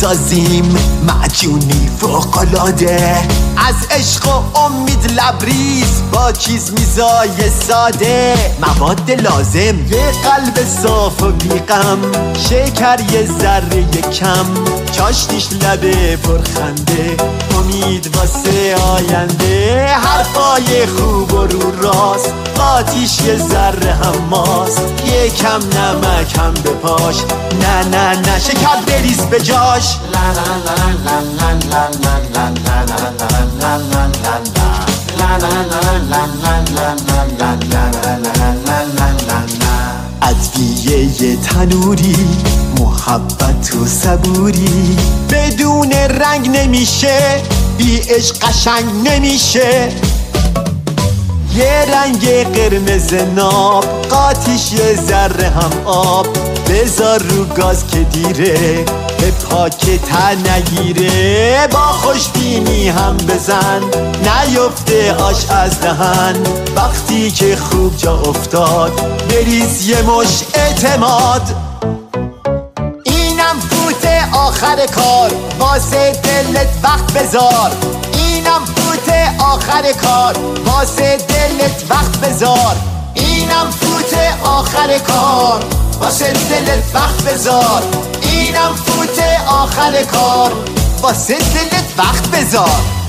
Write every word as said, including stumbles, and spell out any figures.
میسازیم معجونی فوق‌العاده، از عشق و امید لبریز با چیز میزای ساده، مواد لازم یه قلب صاف و بیغم، شکر یه ذره کم، چاشنیش لبه پرخنده، امید واسه آینده، حرفای خوب و رو راست، آتیش یه ذره حماست، یه کم نمک هم به پاش، نه نه نه شکر بریز به جاش. ادویه تنوری، محبت و صبوری، بدون رنگ نمیشه، بی عشق قشنگ نمیشه. یه رنگ قرمز ناب، قاطیش یه ذره هم آب، بذار رو گاز که دیره، به پاک تن نگیره، با خوشبینی هم بزن، نیفته آش از دهن، وقتی که خوب جا افتاد، بریز یه مش اعتماد. اینم فوت آخر کار، واسه دلت وقت بذار، اینم فوت آخر کار، واسه دلت وقت بذار، اینم فوت آخر کار، واسه دلت وقت بذار، اینم فوت آخر کار، واسه دلت وقت بذار.